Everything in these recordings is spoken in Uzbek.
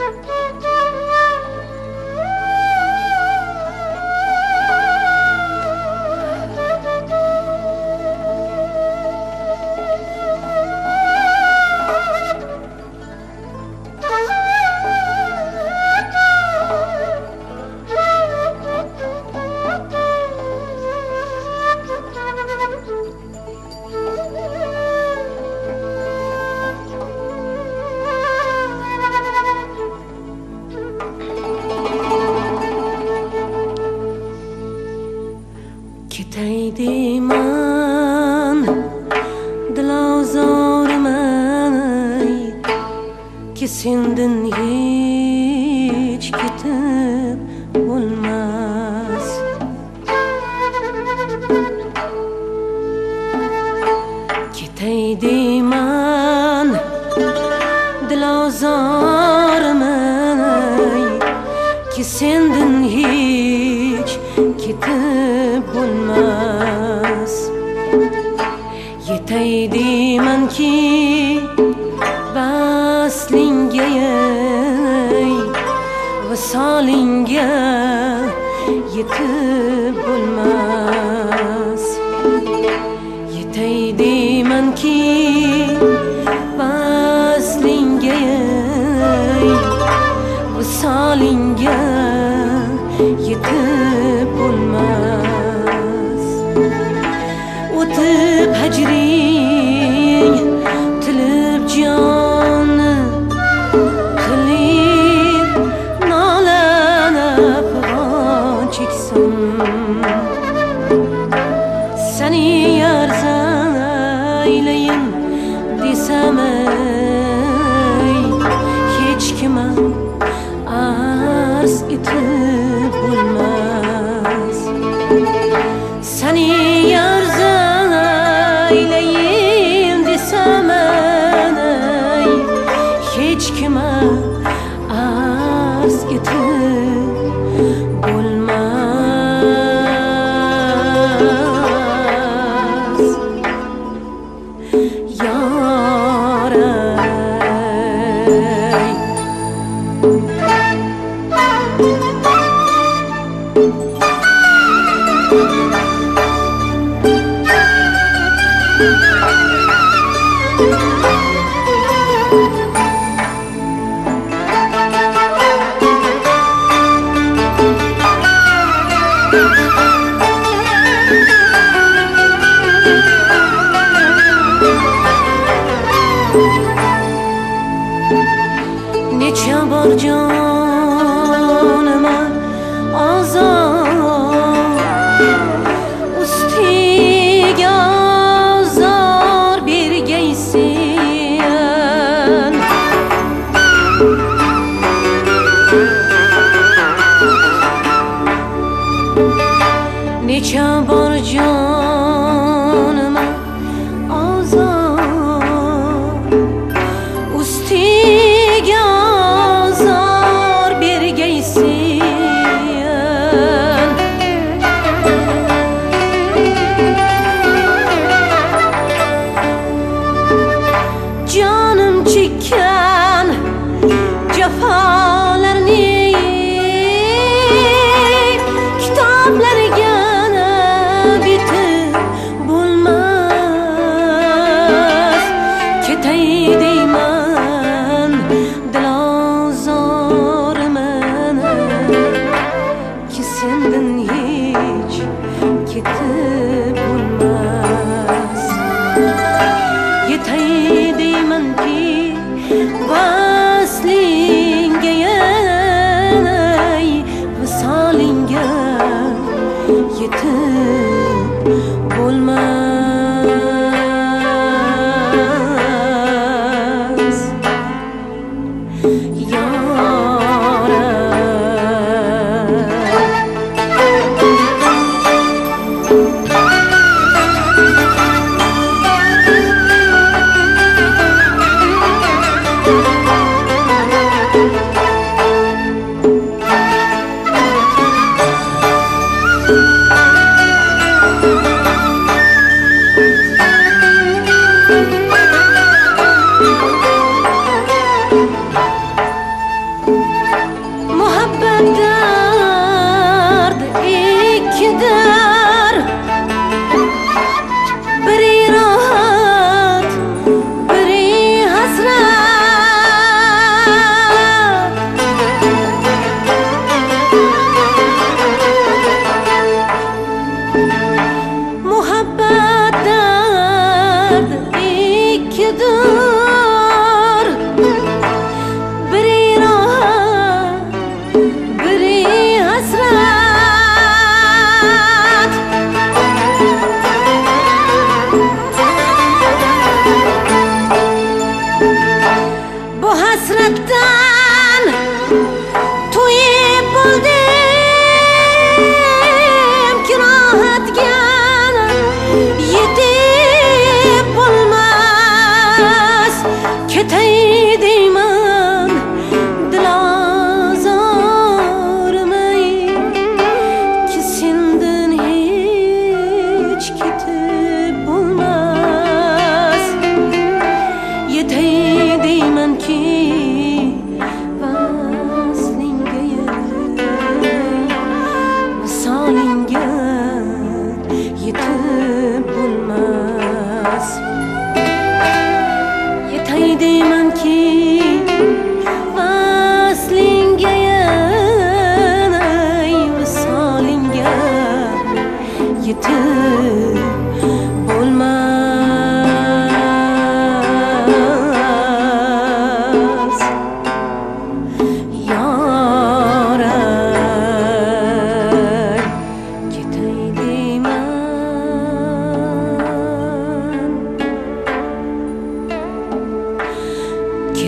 Ketaydiman dilozormay ki sendin hech ketib bo'lmas. Ketaydiman dilozormay ki sendin hech ketib bo'lmas. Yetaydimanki vaslingga visolingga yetib bo'lmas. Yetaydimanki vaslingga visolingga yetib bo'lmas. O'tib hajring tilib jonni qilib nolanib g'on cheksam, seni arzan aylayin desam hech kimga arz etib bo'lmas. Seni arzan aylayin desam hech kimga arz etib bo'lmas. Yoray necha bor jonima azor ustiga azor bergaysen. Necha bor jonima azor ustiga azor bergaysen. Jonim chekkan jafolarni kitoblarga bitib bo'lmas. Ketaydiman dilozorman ki sendin hech ketib bo'lmas. Yetaydimanki vaslingga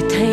ketay